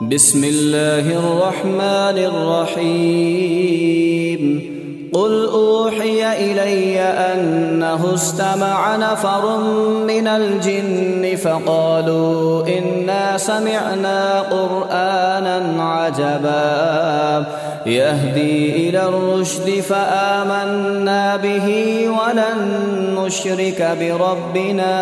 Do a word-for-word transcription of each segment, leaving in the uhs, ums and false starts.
بسم الله الرحمن الرحيم قل أوحي إلي أنه استمع نفر من الجن فقالوا إنا سمعنا قرآنا عجبا يهدي إلى الرشد فآمنا به ولن نشرك بربنا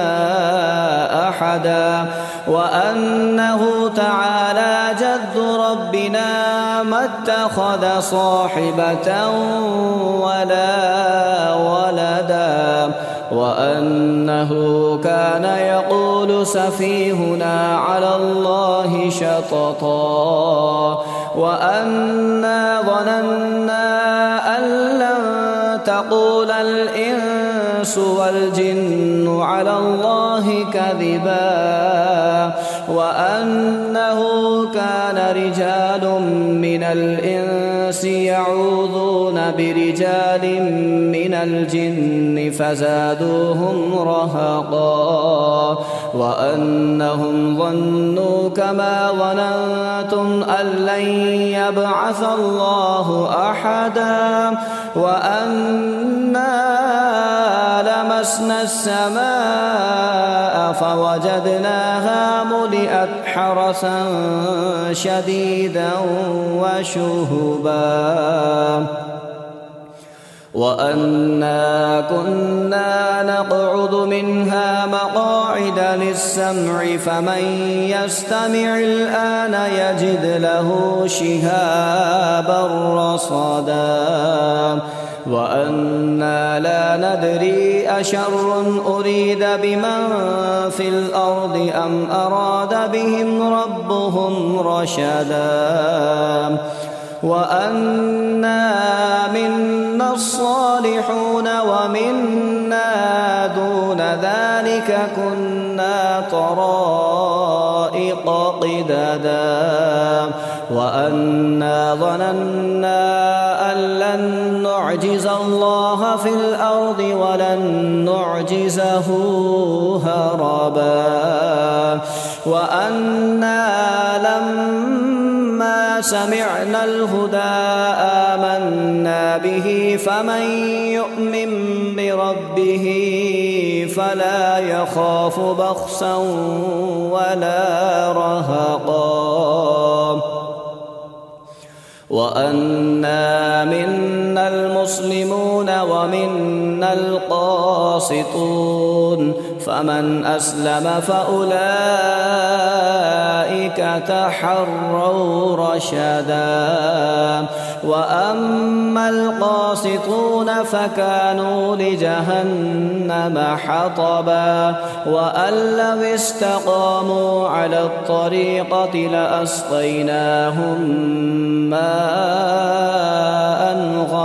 أحدا وأنه تعالى جد ربنا ما اتخذ صاحبة ولا ولدا وأنه كان يقول سفيهنا على الله شططا وأنا ظننا أن لن تقول الإنس والجن على الله كذبا وأنه كان رجال من الإنس يعوذون برجال من الجن فزادوهم رهقا وأنهم ظنوا كما ظننتم أن لن يبعث الله أحدا وأنا لمسنا السماء فوجدناها ملئت حرسا شديدا وشهبا وأنا كنا نقعد منها مقاعد للسمع فمن يستمع الآن يجد له شهابا رصدا وأنا لا ندري أشر أريد بمن في الأرض أم أراد بهم ربهم رشدا وأنا منا الصالحون ومنا دون ذلك كنا طرائق قددا وأنا ظننا أن لن نعجز الله في الأرض ولن نعجزه هربا وأنا لما سمعنا الهدى آمنا به فمن يؤمن بربه فلا يخاف بخسا ولا رهقا وأنا منا المسلمون ومنا القاسطون فمن أسلم فأولئك تحروا رشدا وأما القاسطون فكانوا لجهنم حطبا وأن لو استقاموا على الطريقة لأسقيناهم ماء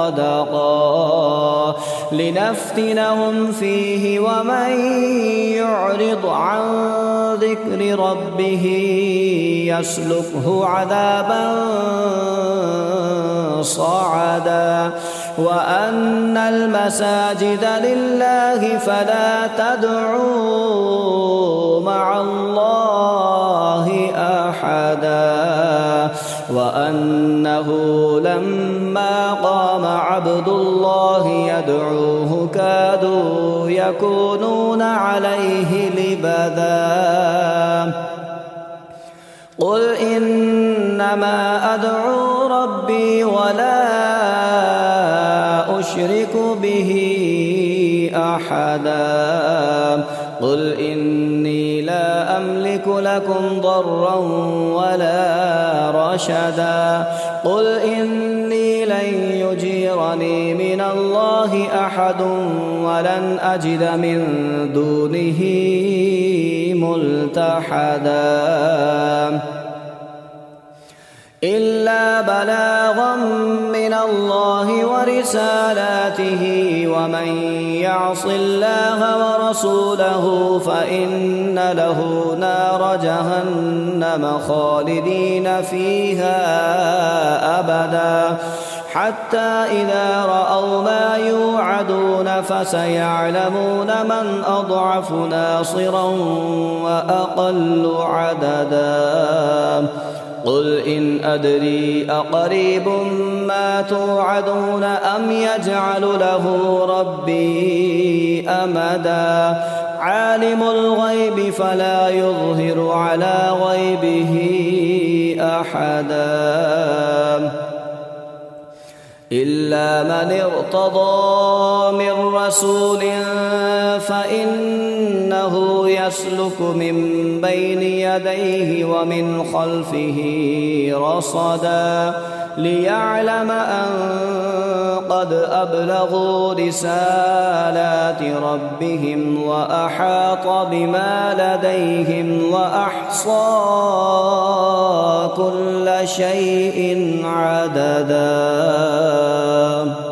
غدقا لنفتنهم فيه ومن يعرض عن ذكر ربه يسلكه عذابا صعدا وأن المساجد لله فلا تدعوا مع الله أحدا وأنه لما قام عبد الله يدعوه كادوا يكونون عليه لبدا قل إنما أدعو ربي ولا أشرك به أحدا قل إني لا أملك لكم ضرا ولا رشدا قل إني لن يجيرني من الله أحد ولن أجد من دونه ملتحدا إلا بلاغا من الله ورسالاته ومن يعص الله ورسوله فإن له نار جهنم خالدين فيها أبدا حتى إذا رأوا ما يوعدون فسيعلمون من أضعف ناصرا وأقل عددا قل إن أدري أقريب ما توعدون أم يجعل له ربي أمدا عالم الغيب فلا يظهر على غيبه أحدا إلا من ارتضى من رسول فإنه يسلك من بين يديه ومن خلفه رصدا ليعلم أن قد أبلغوا رسالات ربهم وأحاط بما لديهم وأحصى كل شيء عددا.